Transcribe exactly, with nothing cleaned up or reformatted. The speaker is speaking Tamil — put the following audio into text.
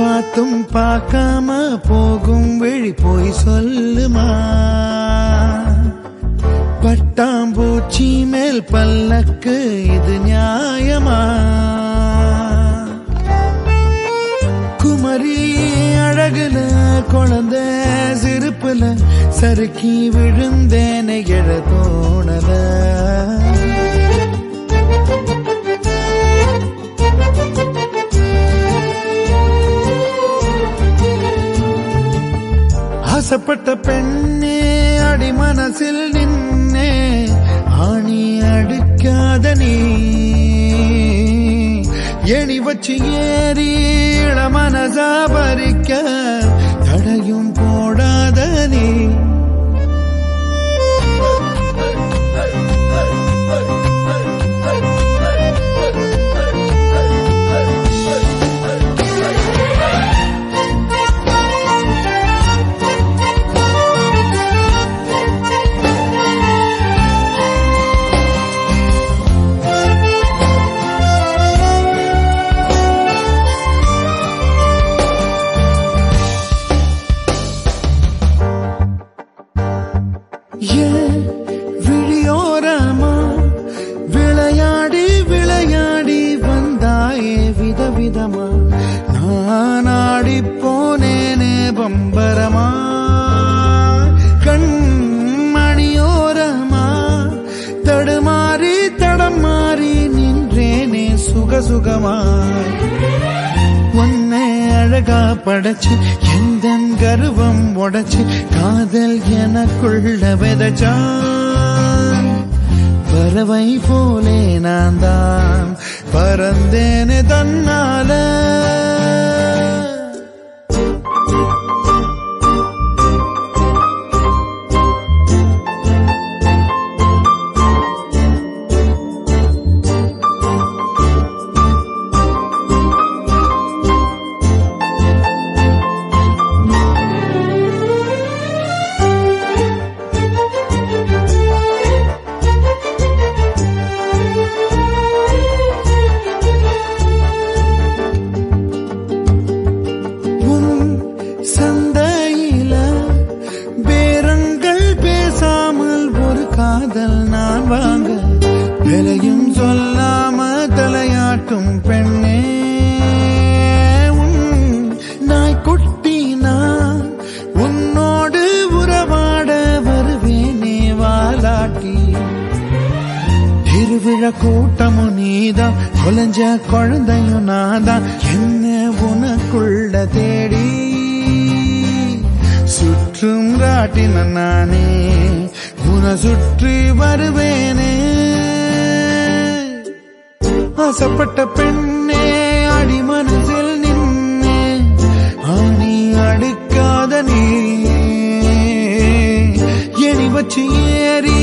பார்த்தும் பார்க்காம போகும் விழி போய் சொல்லுமா பட்டாம்பூச்சி மேல் பல்லக்கு இது நியாயமா குமரி அழகுல குழந்தை சிரிப்புல சறுக்கி விழுந்தேன எழ தோணல ஆசைப்பட்ட பெண்ணே அடி மனசில் நின்னே ஆணி அடிக்காத நீ எணி வச்சு ஏறி மனசா பறிக்க தடையும் போடாத நீ விழியோரமா விளையாடி விளையாடி வந்தாயே விதவிதமா நான் ஆடி போனேனே பம்பரமா கண்மணியோரமா தடுமாறி தடமாறி நின்றேனே சுகசுகமாய் உன்னை அழகா படைச்சு எந்த கர்வம் உடைச்சு காதல் எனக்குள்ள விதைச்சான் பறவை போலே நான் தான் பறந்தேனே தன்னால சந்தையில பேரங்கள் பேசாமல் ஒரு காதல் நான் வாங்க விலையும் சொல்லாம தலையாட்டும் பெண்ணே உன் நாய்க்குட்டி நான் உன்னோடு உறவாட வருவேனே வாலாட்டி திருவிழா கூட்டமும் நீதான் கொலைஞ்ச குழந்தையும் நான் தான் என்ன உனக்குள்ள தேடி சுற்றும் காட்டின நானே உன சுற்றி வருவேனே ஆசைப்பட்ட பெண்ணே அடி மனசில் நின்னே ஆணி அடிக்காத நீ எணி வச்சு ஏறி